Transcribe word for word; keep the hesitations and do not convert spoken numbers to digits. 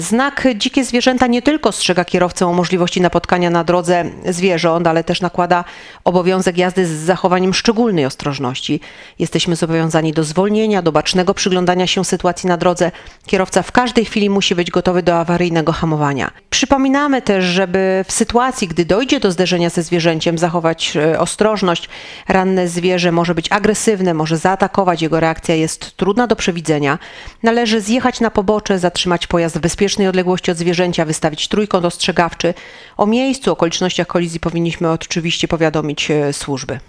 Znak dzikie zwierzęta nie tylko ostrzega kierowcę o możliwości napotkania na drodze zwierząt, ale też nakłada obowiązek jazdy z zachowaniem szczególnej ostrożności. Jesteśmy zobowiązani do zwolnienia, do bacznego przyglądania się sytuacji na drodze. Kierowca w każdej chwili musi być gotowy do awaryjnego hamowania. Przypominamy też, żeby w sytuacji, gdy dojdzie do zderzenia ze zwierzęciem, zachować ostrożność. Ranne zwierzę może być agresywne, może zaatakować, jego reakcja jest trudna do przewidzenia. Należy zjechać na pobocze, zatrzymać pojazd w bezpiecznej odległości od zwierzęcia, wystawić trójkąt ostrzegawczy. O miejscu, okolicznościach kolizji powinniśmy oczywiście powiadomić służby.